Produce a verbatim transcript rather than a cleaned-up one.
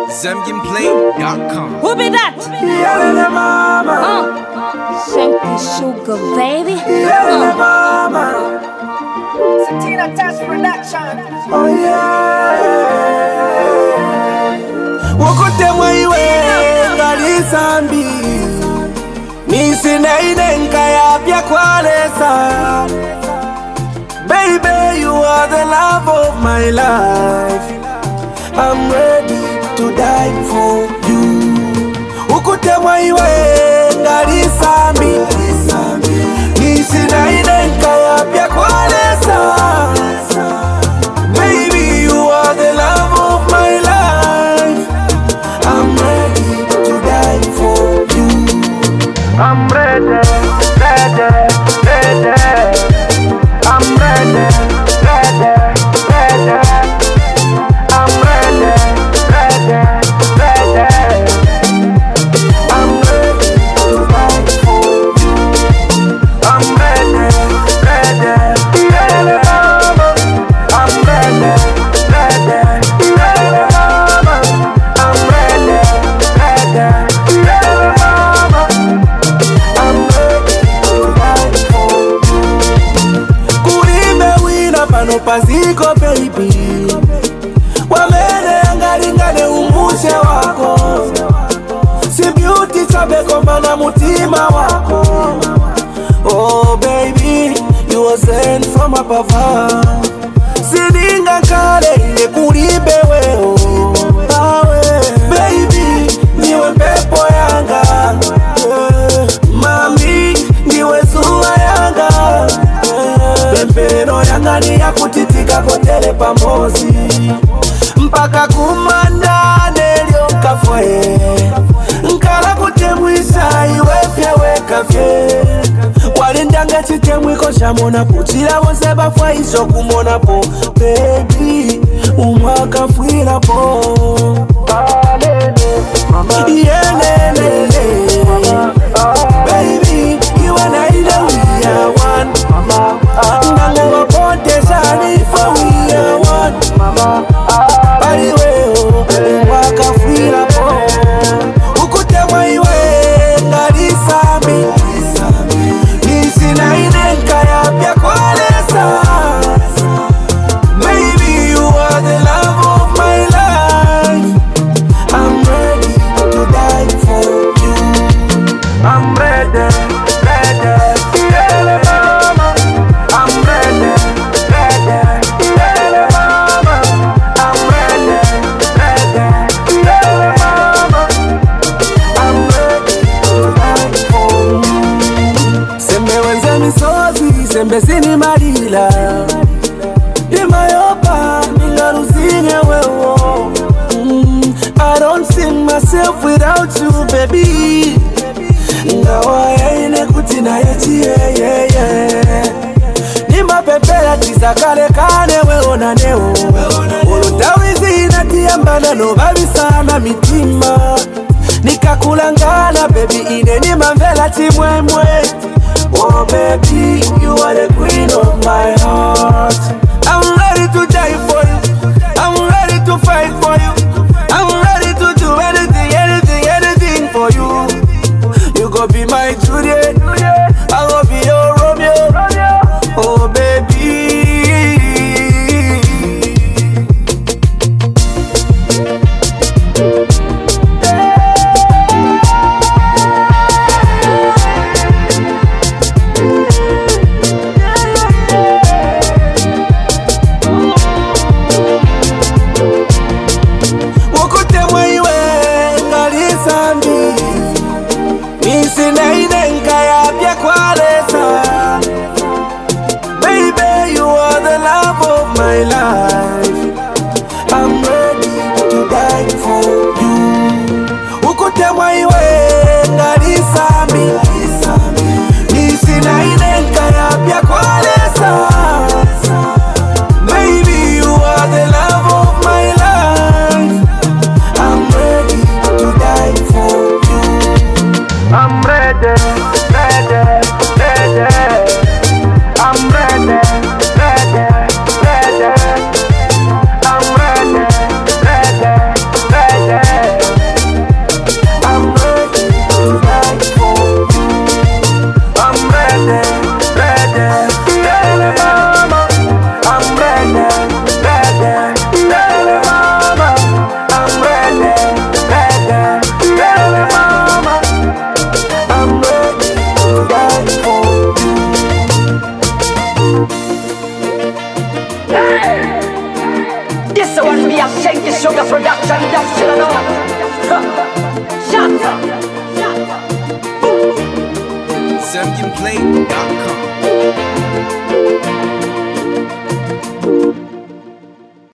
Zambian Play dot com. Who be that? Yeah, mama. Uh. Shanky Sugar, baby. Yeah, mama. Satina Dash Production. Oh yeah. Wokote mwaiwe ngali zambi. Nisi na inenka ya pia kwalesa. Baby, you are the love of my life. I'm ready to die for you. Ukute mwaiwe ngali zambi. Nisi na inenka ya pia kwalesa. Baby, you are the love of my life. I'm ready to die for you. I'm ready, ready, ready. I'm ready, ready, ready. I'm ready, ready, ready. I'm ready to die for you. I'm ready, ready, ready, mama. I'm ready, ready, ready, mama. I'm ready, ready, ready, mama. I'm ready to die for you. Kurime wina pano pasiko baby. Wamene angalingane umushe wako. Si beauty chabe kombana mutima wako. Oh baby, you were sent from above. Sidinga kale ile kulibe weo. Awe baby, niwe pepo yanga. Yeah. Mami, niwe zuwa yanga. Yeah. Pempero yanga ni ya kutitika kotele pamozi. Mpaka kumanda nelio kafwe. Nkala kutemwisa iwe pya weka fye. Walindanga chitemwiko shamona puchila wose bafwa iso kumona po. Baby, umwaka fwila po. Yelelele. Baby, you and I know we are one. Nangu wapote shani for we are one. Bali weo, umwaka fwila po. Ukute mwaiwe ngali sami. Nisi na inenka ya pia kwalesa. Baby, you are the love of my life. I'm ready to die for you. I'm ready, ready, ready, mama. I'm ready, ready, ready, mama. I'm ready, ready, ready, mama. I'm ready to die for you. Sembe wenze misozi, sembe sini marila. Imayopa, ningaruzine wewo. Mm, I don't see myself without you, baby. Ngawa ya ine kutina yechi, yeah, yeah, yeah. Nima pepela tisa kale kane wewo na neo. Ulutawizi inatiambana no babi sana mitima. Nikakulangana baby ine nima mvela chimwemwe. Oh baby, you are the queen of my heart. I'm ready to die for you. I'm ready to fight for you. I'm ready to do anything, anything, anything for you. You go be my Juliet, I go be your Romeo. Oh baby. Zambian Play dot com.